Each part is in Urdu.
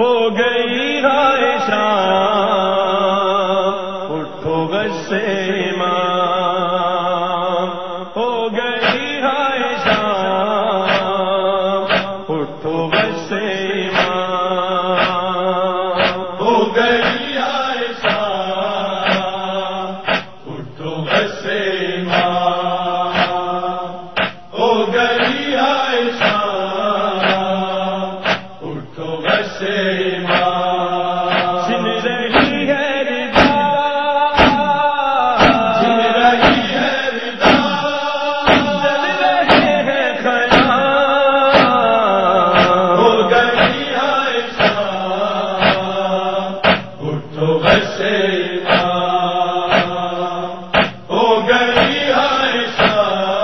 ہو گئی عائشہ اٹھو غصے ماں، ہو گئی عائشہ اٹھو غصے ماں، ہو گئی عائشہ اٹھو غصے ماں، ہو گئی عائشہ اٹھو غصے ماں، سن رہی ہے رضا، سن رہی ہے رضا، جل رہے ہیں خیال، ہو گئی عائشہ اٹھو غصے ماں، ہو گئی عائشہ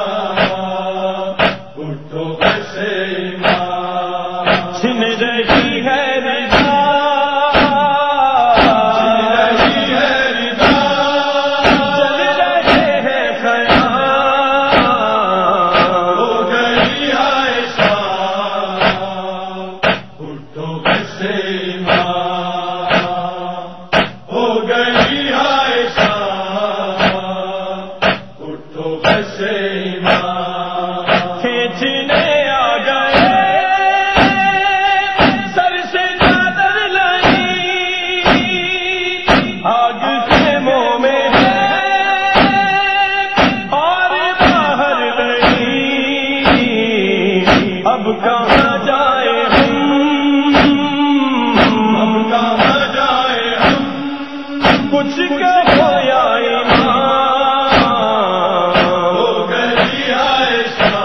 اٹھو غصے ماں، سن رہی ہے رضا، سن رہی ہے رضا، جل رہے ہیں خیال، ہو گئی عائشہ اٹھو غصے ماں، ہو گئی عائشہ اٹھو غصے ماں، کھینچنے آ گئے سر سے چادر لائی، آگ کے منہ میں ہے اور باہر نہیں، اب کہاں جائے ہم، اب کہاں جائے ہم، کچھ کہو یا امام، ہو گئی عائشہ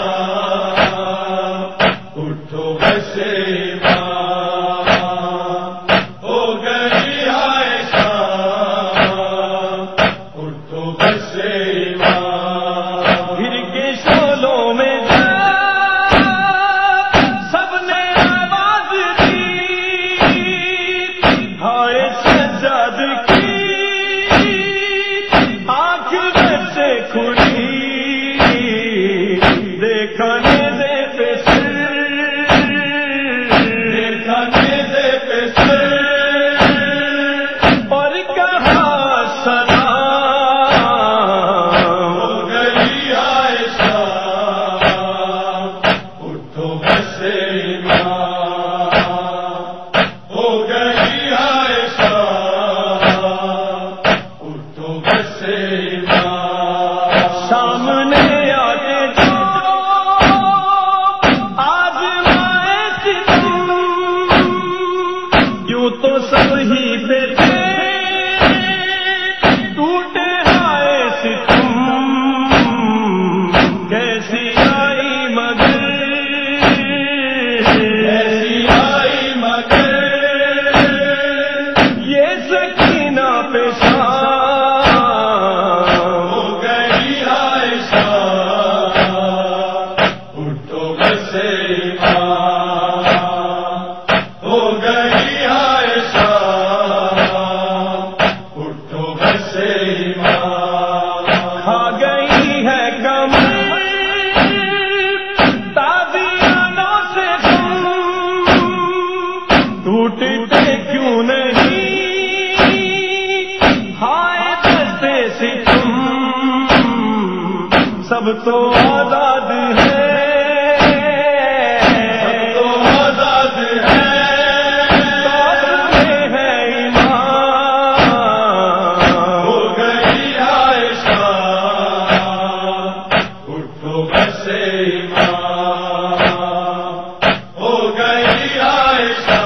اٹھو غصے ماں، ہو گئی عائشہ اٹھو غصے ماں، گھر کے شعلوں میں سب نے آواز دی، ہائے سجاد کی آنکھ سے کھلی، دیکھا نیزے پہ سر، دیکھا نیزے پہ سر، اور کہا سلام، ہو گئی عائشہ اٹھو غصے ماں، ہو گئی عائشہ اٹھو غصے ماں، سامنے آتے جو آزمائے ستم، یوں تو سب ہی پہ تھے ٹوٹے ہائے ستم، کیسی آئی مگر، کیسی آئی مگر یہ سکینہ پہ شام، ہو گئی عائشہ اٹھو غصے ماں، ہو گئی عائشہ اٹھو غصے ماں، کھا گئی ہے غم تازیانوں سے غم، ٹوٹتے کیوں نہیں ہائے دستے ستم، سب تو آزاد ہے، سب تو آزاد ہے، قابل ہے ایمان، ہو گئی عائشہ اٹھو غصے ماں، ہو گئی عائشہ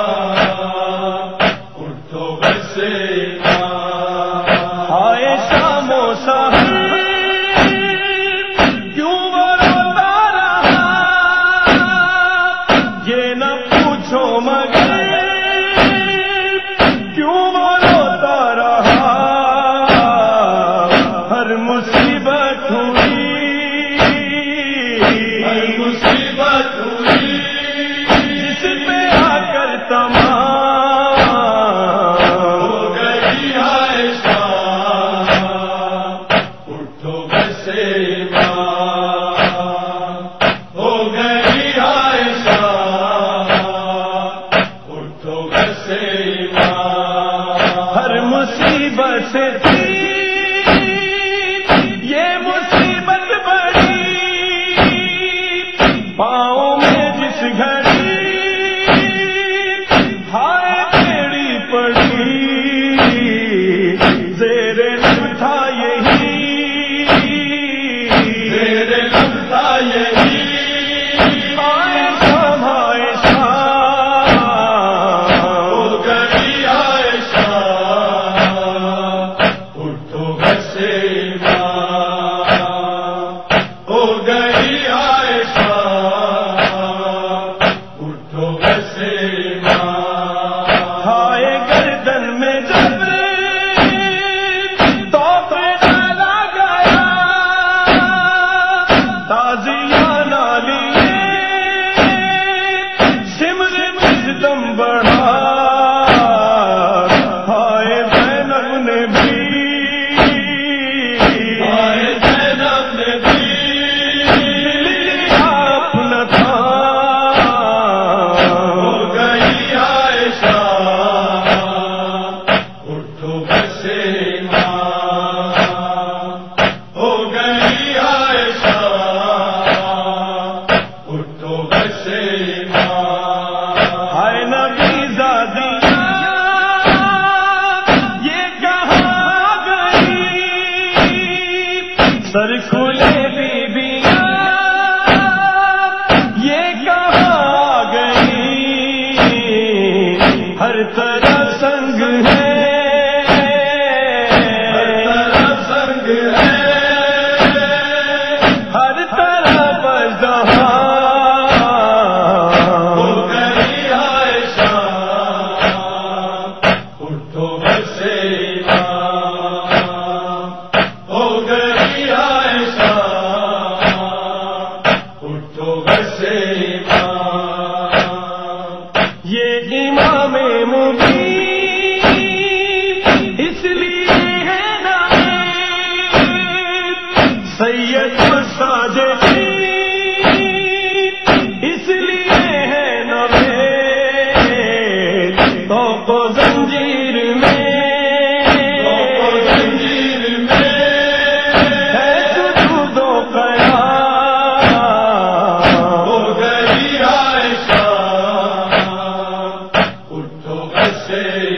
اٹھو غصے ماں، عائشہ موسیٰ کیوں ہر مصیبت سے تھی یہ مصیبت بڑی، پاؤں میں جس گھڑی ہائے تیری پڑی، زیر لب تھا یہی، زیر لب تھا یہی، سر کھلے بیبیاں یہ کہاں گئی، ہر طرف سنگ ہے، ہر طرف سنگ ہے، ہر طرف اژدہا ہو گئی عائشہ، اٹھو حسینہ ہو گئی یہ امام مبین اس لیے ہے نام، سید ساجدین اس لیے ہے نام، تو زنجیر میں ہے سجود و قیام، ہو گئی عائشہ اٹھو حسین